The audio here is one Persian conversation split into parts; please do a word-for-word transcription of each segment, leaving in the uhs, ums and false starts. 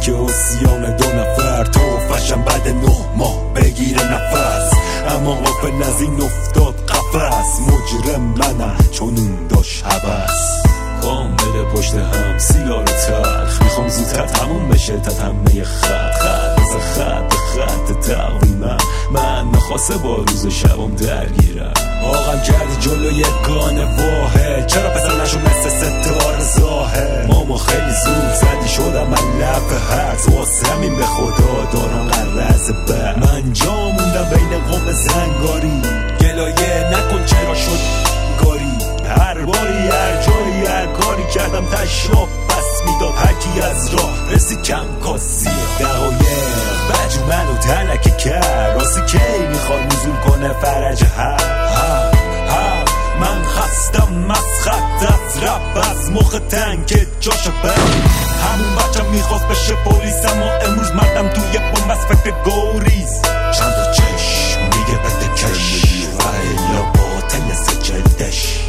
که اسیان دو نفر تو فشم بعد نه ماه بگیره نفس، اما غافل از این افتاد قفس. مجرم منم چون اون داشت هوس، کامل پشت هم سیگار تلخ، میخوام زودتر تموم بشه تا همه خط خط از خط خط تقویمم. من نخواسته با روز شبم درگیرم، آقام کردی جلوی گانه واحد، چرا پسر نشو مثل ستاره ظاهر. ماما خیلی زود زدی شدم من لب هرز، واسه همین به خدا دارم قرز بر. من جا موندم بین قوم زنگاری، گلایه نکن چرا شد گاری. هر باری هر جایی هر کاری کردم تشراب پس میداد هرکی از راه رسید کم کاسی. دقایق بجو منو تلکه کرد، راستی کی میخواد نزول کنه فرج هر ها ها. من خستم از خط از رب از مخ تنگ که جاشو بر. همون بچم میخواست بشه پولیس، اما امروز مردم توی بوم از فکر گوریز. چند تا چشم میگه بده کش و الا باطل سجلدش.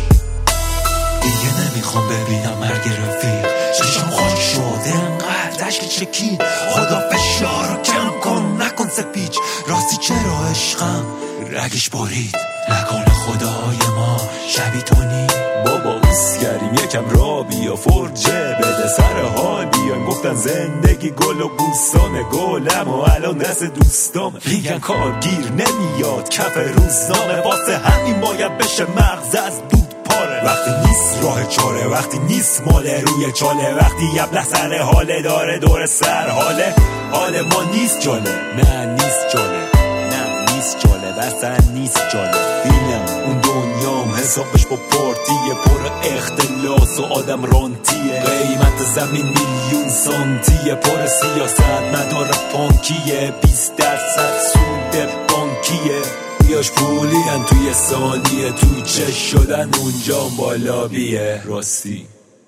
دیگه نمیخوام ببینم مرگ رفیق، چشم خاک شده انقدر عشق چکید. خدا فشار رو کم کن نکن سپیچ، راستی چرا عشقم رگش برید. نکنه خدای ما شبی تو نی بابا اسکریم یکم را بیا فرجه بده سر حال بیایم. گفتن زندگی گل و بوستان گلم و الان دست دوستام میگن کارگیر نمیاد کف روزنامه، واسه همین باید بشه مغز از دود پاره. وقتی نیست راه چاره، وقتی نیست ماله روی چاله، وقتی یبله سر حاله داره دور سر حاله. حال ما نیست جاله، نه نیست جاله، نه نیست جاله، بسن نیست جاله. بینم اون دنیام حسابش با پارتیه، پر اختلاس و آدم رانتیه. قیمت زمین میلیون سانتیه، پر سیاست مدار پانکیه. بیست درصد سود بانکیه، بیاش پولی هن توی ثانیه، تو چه شدن اونجا بالا بیه. راستی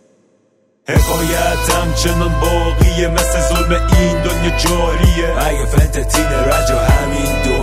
حکایت همچنان باقیه، مثل ظلم این دنیا جاریه. اگه فنتتین رجا همین دو